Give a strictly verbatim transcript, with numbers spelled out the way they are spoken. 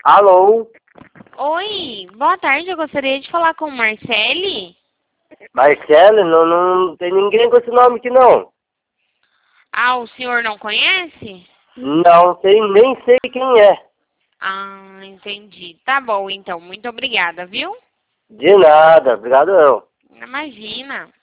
Alô? Oi, boa tarde, eu gostaria de falar com o Marcele. Marcelo? Não, não tem ninguém com esse nome aqui não. Ah, o senhor não conhece? Não sei, nem sei quem é. Ah, entendi. Tá bom, então, muito obrigada, viu? De nada, obrigado eu. Imagina.